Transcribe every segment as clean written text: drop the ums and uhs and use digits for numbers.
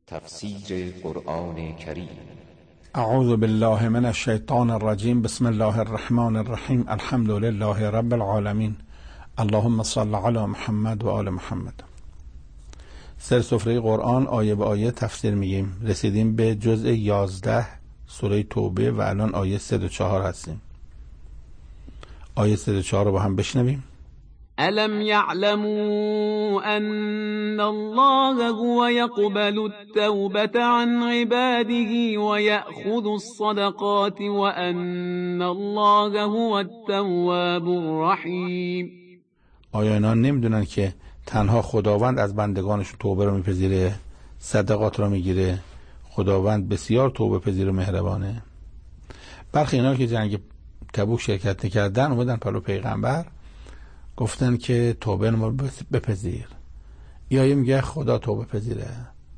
تفسیر قرآن کریم. اعوذ بالله من الشیطان الرجیم. بسم الله الرحمن الرحیم. الحمد لله رب العالمین. اللهم صل علی محمد و آل محمد. سر سفره قرآن آیه به آیه تفسیر میگیم. رسیدیم به جزء 11 سوره توبه و الان آیه 104 هستیم. آیه 104 رو با هم بشنویم. ألم يعلموا أن الله هو يقبل التوبة عن عباده ويأخذ الصدقات وأن الله هو التواب الرحيم. آیا اینا نمیدونن که تنها خداوند از بندگانش توبه رو میپذیره، صدقات رو میگیره؟ خداوند بسیار توبه پذیر و مهربانه. برخی اینا که جنگ تبوک شرکت نکردن اومدن پلو پیغمبر گفتن که توبه ما بپذیر. یا میگه خدا توبه پذیره.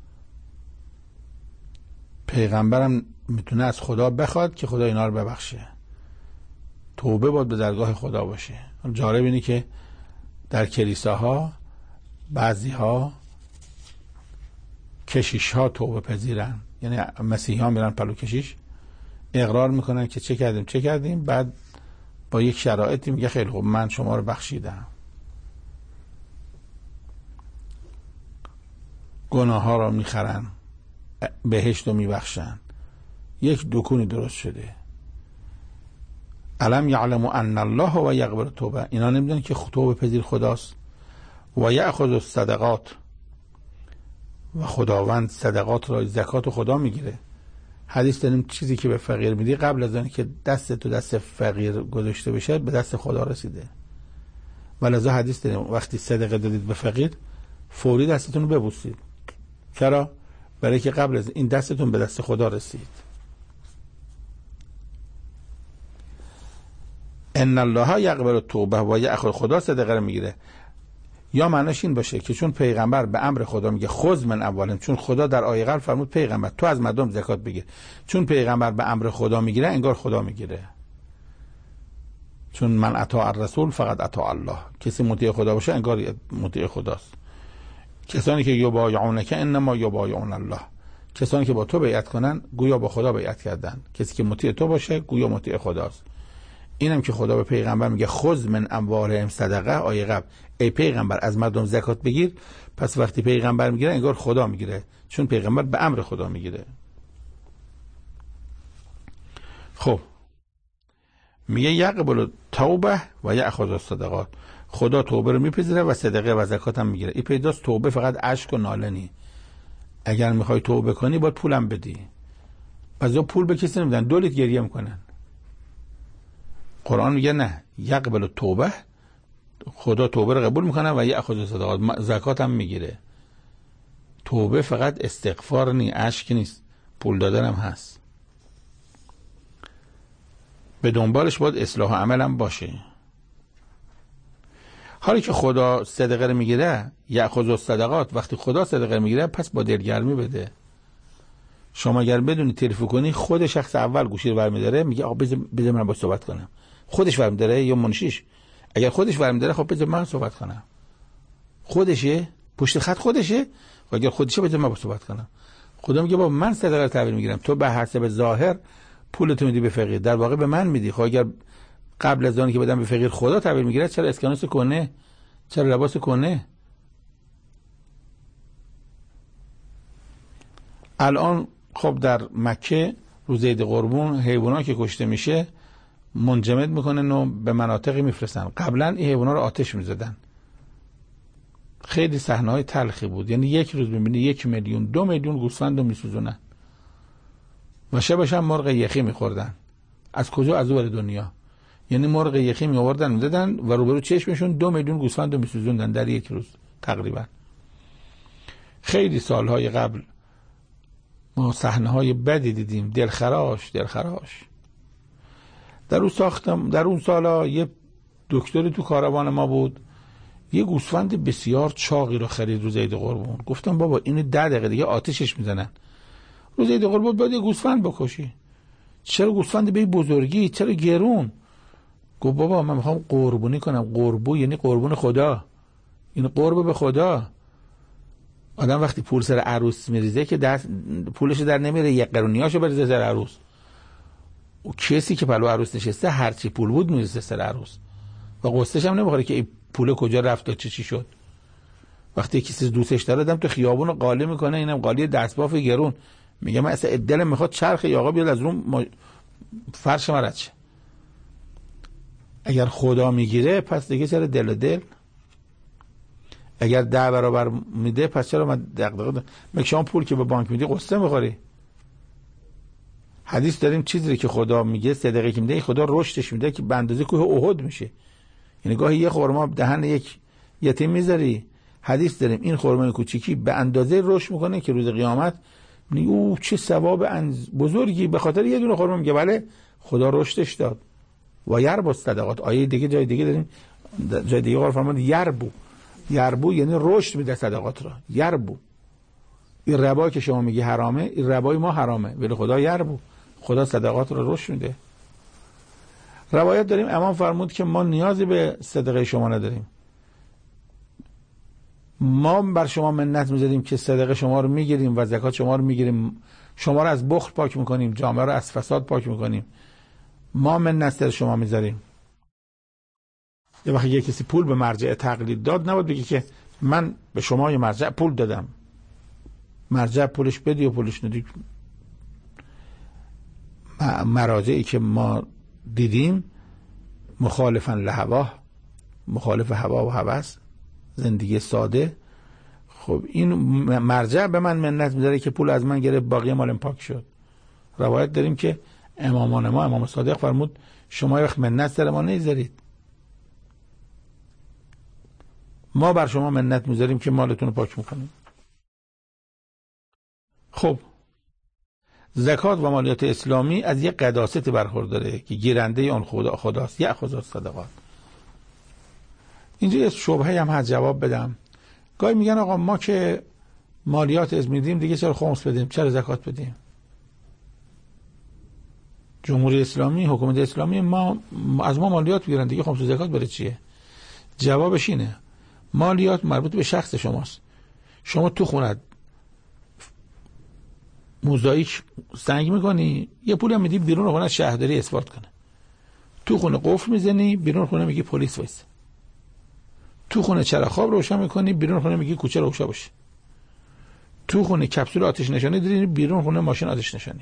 پیغمبرم میتونه از خدا بخواد که خدا اینا رو ببخشه. توبه باید به درگاه خدا باشه. جالب اینه که در کلیساها بعضی ها کشیش ها توبه پذیرن، یعنی مسیحی ها میرن پلو کشیش اقرار میکنن که چه کردیم، بعد با یک شرایطی میگه خیلی خوب من شما رو بخشیدم. گناه ها رو میخرن، بهشت رو میبخشن. یک دکونی درست شده. الم یعلم ان الله و یقبل توبه. اینا نمیدونن که توبه پذیر خداست. و یأخذ الصدقات، و خداوند صدقات را، زکات رو خدا میگیره. حدیث داریم چیزی که به فقیر میدی قبل از آنکه دست تو دست فقیر گذاشته بشه به دست خدا رسیده. ولذا حدیث داریم وقتی صدقه دادید به فقیر فوری دستتون رو ببوسید. چرا؟ برای که قبل از این دستتون به دست خدا رسید. ان الله یقبل التوبه و یأخذ، خدا صدقه رو میگیره. یا معناش این باشه که چون پیغمبر به امر خدا میگه خذ من اموالهم، چون خدا در آیه قبل فرمود پیغمبر تو از مردم زکات بگیر، چون پیغمبر به امر خدا میگیره انگار خدا میگیره. چون من اطاع الرسول فقط اطاع الله، کسی مطیع خدا باشه انگار مطیع خداست. کسانی که یبایعونک انما یبایعون الله، کسانی که با تو بیعت کنن گویا با خدا بیعت کردن. کسی که مطیع تو باشه گویا مطیع خداست. اینم که خدا به پیغمبر میگه خذ من اموالهم صدقه، آیه قبل ای پیغمبر از مردم زکات بگیر، پس وقتی پیغمبر میگیره انگار خدا میگیره، چون پیغمبر به امر خدا میگیره. خب میگه یقبل توبه و یأخذ الصدقات، خدا توبه رو میپذیره و صدقه و زکات هم میگیره. این پیداست توبه فقط اشک و ناله نی. اگر میخوای توبه کنی باید پولم بدی. پس پول به کسی نمیدن، دولیت گریه میکنن. قرآن میگه نه، یقبل توبه، خدا توبه رو قبول میکنه و یأخذ الصدقات، زکات هم میگیره. توبه فقط استغفار نی، اشک نیست، پول دادن هم هست. به دنبالش باید اصلاح عمل هم باشه. حالی که خدا صدقه رو میگیره، یأخذ الصدقات، وقتی خدا صدقه رو میگیره پس با دلگرمی بده. شما اگر بدونی تلفن کنی خود شخص اول گوشی رو برمی‌داره میگه آقا بذار من با صحبت کنم. خودش برمی‌داره یا منشیش؟ اگر خودش برمی‌داره خب بذار من صحبت کنم. خودشه، پشت خط خودشه. و اگر خودشه بذار من با صحبت کنم. خدا میگه با من صدقه رو تحویل میگیرم، تو به حسب ظاهر پولتو میدی به فقیر، در واقع به من میدی. خب اگر قبل از آن که بدم به فقیر خدا تحویل میگیره، چرا اسکناس کنه؟ چرا لباس کنه؟ الان خب در مکه روز عید قربون حیوانات که کشته میشه منجمد میکنن و به مناطقی میفرستن. قبلا این حیوانات رو آتش میزدن. خیلی صحنه‌های تلخی بود. یعنی یک روز میبینی 1 میلیون 2 میلیون گوسفند رو میسوزونن و شبش هم مرغ یخی میخوردن. از کجا؟ از اون دنیا. یعنی مرغ یخی میآوردن میدادن و روبرو چشمشون 2 میلیون گوسفند رو میسوزوندن در یک روز تقریبا. خیلی سالهای قبل ما صحنه‌های بدی دیدیم، دلخراش. در اون سالا یه دکتری تو کاروان ما بود، یه گوسفند بسیار چاقی رو خرید روز عید قربان. گفتم بابا اینو 10 دقیقه دیگه آتشش میزنن. روز عید قربان باید یه گوسفند بکشی. چرا گوسفند به بزرگی؟ چرا گرون؟ گفت بابا من میخوام قربونی کنم. قربو یعنی قربون خدا، این قرب به خدا. آدم وقتی پول سر عروس میریزه که دست پولش در نمیره، یک قرونیاشو بریزه سر عروس. و کسی که پلو عروس نشسته هرچی پول بود میریزه سر عروس و قصهش هم نمیخوره که این پول کجا رفت و چی شد. وقتی کسی دوستش داره آدم تو خیابون قالی میکنه، اینم قالی دستباف گرون، میگه من اصلا دلم میخواد چرخ آقا بیاد از رو فرش من رد شه. اگر خدا میگیره پس دیگه چرا دل و دل؟ اگر 10 برابر میده پس چرا من دغدغه؟ میگه شما پول که به بانک میدی قصه میخوری. حدیث داریم چیزی که خدا میگه صدقه که میده خدا رشدش میده که به اندازه کوه احد میشه. یعنی گاهی یه خرما دهن یک یتیم میذاری، حدیث داریم این خرمای کوچیکی به اندازه رشد میکنه که روز قیامت میگه او چه ثواب بزرگی به خاطر یه دونه خرما. میگه بله خدا رشدش داد. و یربو صدقات. آیه دیگه جای دیگه داریم، جای دیگه قرآن فرمود یربو یعنی رشد میده صدقات را. یربو. این ربا که شما میگی حرامه، این ربای ما حرامه، ولی خدا یربو، خدا صدقات را رشد میده. روایت داریم امام فرمود که ما نیازی به صدقه شما نداریم، ما بر شما منت میذاریم که صدقه شما رو میگیریم و زکات شما رو میگیریم، شما رو از بخل پاک میکنیم، جامعه رو از فساد پاک میکنیم، ما منت سر شما میذاریم. یه وقتی یه کسی پول به مرجع تقلید داد نباید بگی که من به شما یه مرجع پول دادم، مرجع پولش بدی و پولش ندی. مراجعی که ما دیدیم مخالفن لهوا، مخالف هوا و هوس، زندگی ساده. خب این مرجع به من منت میذاره که پول از من گرفت باقی مالم پاک شد. روایت داریم که امامان ما، امام صادق فرمود شما وقت منت سر ما نمیذارید، ما بر شما منت میذاریم که مالتون رو پاک میکنیم. خب زکات و مالیات اسلامی از یک قداست برخورداره که گیرنده اون خداست. یأخذ الصدقات. اینجا یه شبهه هم هست جواب بدم. گاهی میگن آقا ما که مالیات از میدیم دیگه چرا خمس بدیم، چرا زکات بدیم؟ جمهوری اسلامی، حکومت اسلامی ما از ما مالیات میگیرن دیگه خمس و زکات برای چیه؟ جوابش اینه مالیات مربوط به شخص شماست. شما تو خونت موزاییک سنگ میکنی، یه پول هم میدی بیرون خونه شهرداری اثبات کنه. تو خونه قفل میزنی، بیرون خونه میگی پلیس وایسه. تو خونه چراغ خواب روشن میکنی، بیرون خونه میگی کوچه روشن باشه. تو خونه کپسول آتش نشانی داری، بیرون خونه ماشین آتش نشانی.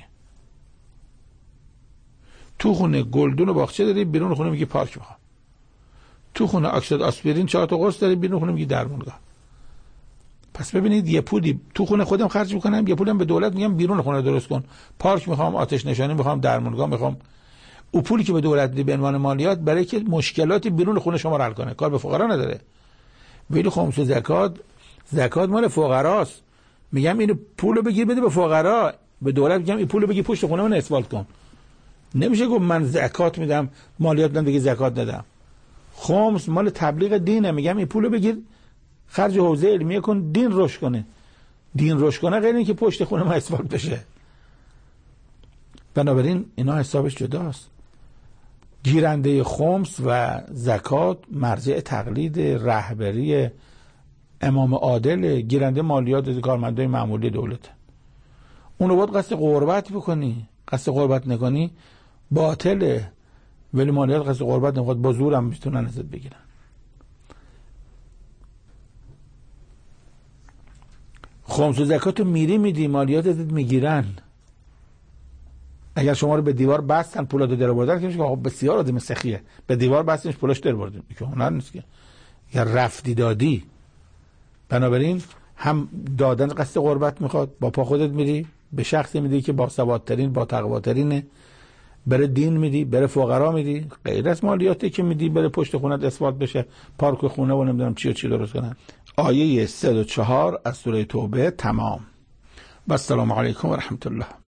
تو خونه گلدون و باغچه داری، بیرون خونه میگی پارک میخوام. تو خونه اکسید آسپرین 4 تا قرص داری، بیرون خونه میگی درمونگاه. پس ببینید یه پولی تو خونه خودم خرج میکنم، یه پولم به دولت میگم بیرون خونه درست کن، پارک میخوام، آتش نشانی میخوام، درمونگاه میخوام. او پولی که به دولت میدی به عنوان مالیات برای که مشکلات بیرون خونه شما رو حل کنه، کار به فقرا نداره. ولی خمس و زکات مال فقراست. میگم اینو پولو بگیر بده به فقرا، به دولت میگم این پولو بگیر پشت خونه من اثبات کن. نمیشه گفت من زکات میدم مالیات میدم دیگه زکات ندم. خمس مال تبلیغ دینه، میگم این پولو بگیر خرج حوزه علمیه کن، دین رشد کنه. دین رشد کنه غیر اینکه پشت خونه ما اثبات بشه. بنابراین اینا حسابش جداست. گیرنده خمس و زکات مرجع تقلید رهبری امام عادل، گیرنده مالیات کارمندای معمولی دولت. اون رو باید قصد قربت بکنی، قصد قربت نکنی باطله. ولی مالیات قصد قربت نمیخواد، با زور هم میتونن ازت بگیرن. خمس و زکات رو میدی، مالیات ازت میگیرن. اگر شما رو به دیوار بستن پولاتو در آوردن که میگه آقا بسیار آدم سخیه، به دیوار بستنش پولاش در آوردن، که هنر نیست که یا رفتی دادی. بنابراین هم دادن قصد قربت میخواد، با پا خودت میری به شخصی میدی که با ثبات‌ترین با تقواترینه، بره دین میدی، بره فقرا میدی، غیر از مالیاتی که میدی بره پشت خونت اثبات بشه، پارک خونه و نمیدونم چی و چی درست کنن. آیه 3 و 4 از سوره توبه تمام. و السلام علیکم و رحمت الله.